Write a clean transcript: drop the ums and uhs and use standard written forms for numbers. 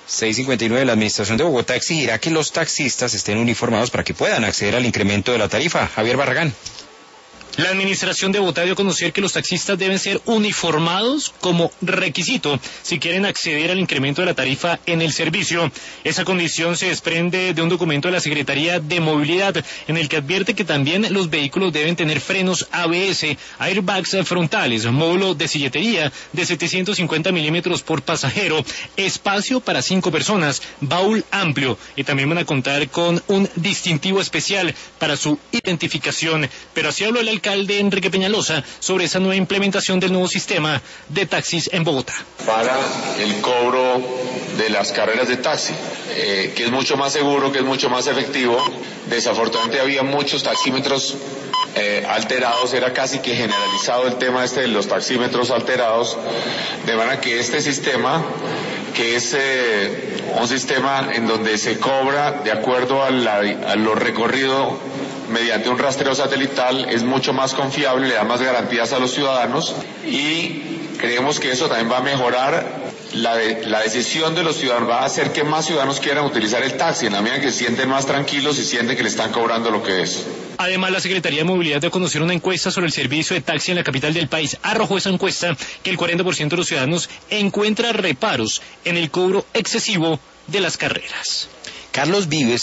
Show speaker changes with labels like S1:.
S1: 6:59, la Administración de Bogotá exigirá que los taxistas estén uniformados para que puedan acceder al incremento de la tarifa. Javier Barragán.
S2: La Administración de Bogotá dio a conocer que los taxistas deben ser uniformados como requisito si quieren acceder al incremento de la tarifa en el servicio. Esa condición se desprende de un documento de la Secretaría de Movilidad en el que advierte que también los vehículos deben tener frenos ABS, airbags frontales, módulo de silletería de 750 milímetros por pasajero, espacio para 5 personas, baúl amplio, y también van a contar con un distintivo especial para su identificación. Pero así habló el alcalde Enrique Peñalosa sobre esa nueva implementación del nuevo sistema de taxis en Bogotá.
S3: Para el cobro de las carreras de taxi, que es mucho más seguro, que es mucho más efectivo. Desafortunadamente había muchos taxímetros alterados, era casi que generalizado el tema de los taxímetros alterados, de manera que este sistema, que es un sistema en donde se cobra de acuerdo a lo recorrido mediante un rastreo satelital, es mucho más confiable, le da más garantías a los ciudadanos y creemos que eso también va a mejorar la decisión de los ciudadanos, va a hacer que más ciudadanos quieran utilizar el taxi, en la medida que se sienten más tranquilos y sienten que le están cobrando lo que es.
S2: Además, la Secretaría de Movilidad dio a conocer una encuesta sobre el servicio de taxi en la capital del país. Arrojó esa encuesta que el 40% de los ciudadanos encuentra reparos en el cobro excesivo de las carreras.
S1: Carlos Vives